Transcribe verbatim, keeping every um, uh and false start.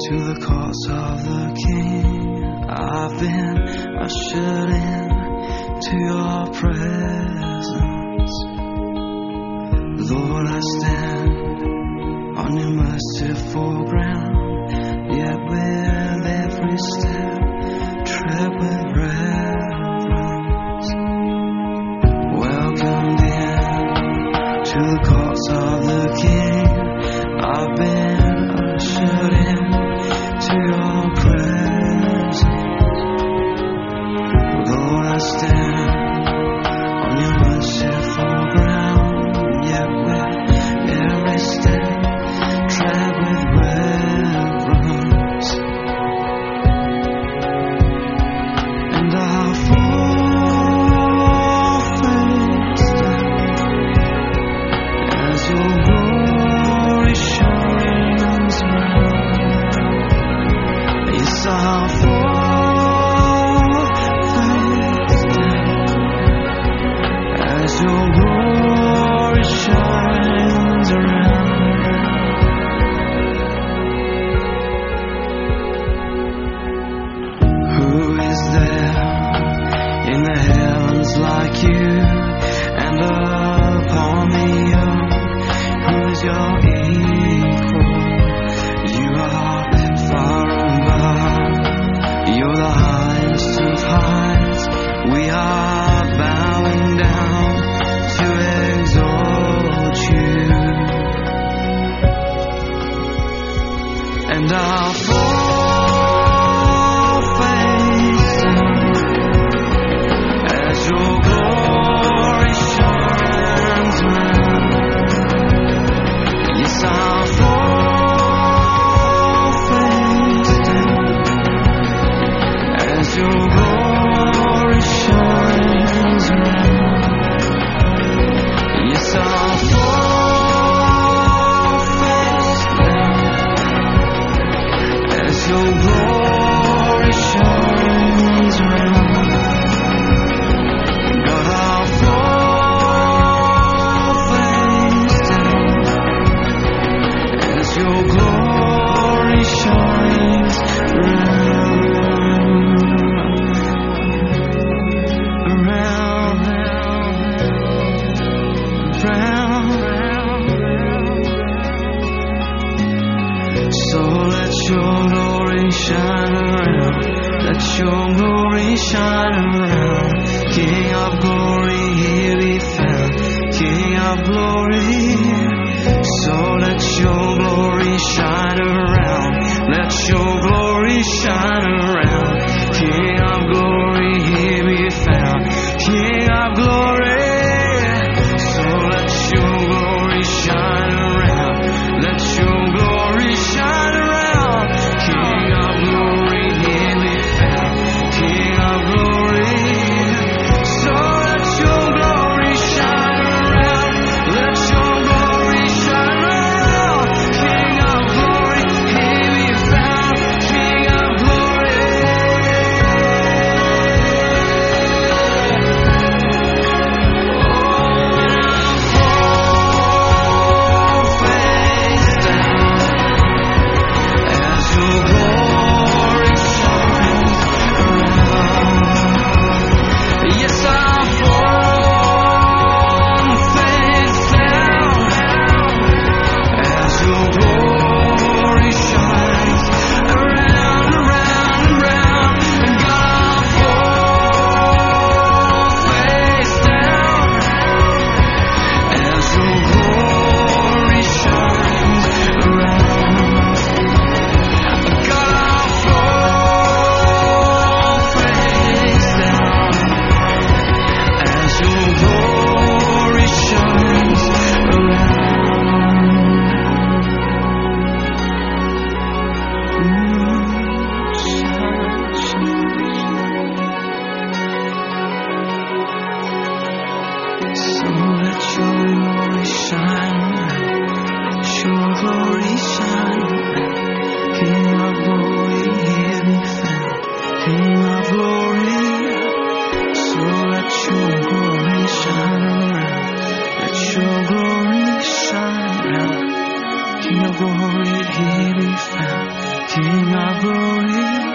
to the courts of the King. I've been ushered in to your presence. Lord, I stand on your merciful ground, yet with every step tread with reverence. Welcomed in to the courts of the King. I've been ushered in to your presence. Lord, I stand on your merciful ground, yet with every step tread with reverence. And I'll fall face down as your glory shines around. Yes, I'll fall face down as your glory shines around. Who is there in the heavens like you, and upon the earth who is your equal? You are far above, you're the highest of highs. We are bowing down to exalt you. And I'll fall face down as your glory shines around. Yes, I'll fall face down as your glory shines around. Yes, I'll fall face down as your glory shines around. God, I'll fall face down as your glory shines around, around, around, around. So let your glory shine around, let your glory shine around. King of glory, here be found, King of glory. So let your glory shine around, let your glory shine around. King of glory, here be found, King of glory. So let your glory shine around, let your glory shine around. King of glory, here be found, King of glory. So let your glory shine around, let your glory shine around. King of glory, here be found, King of glory. King of glory.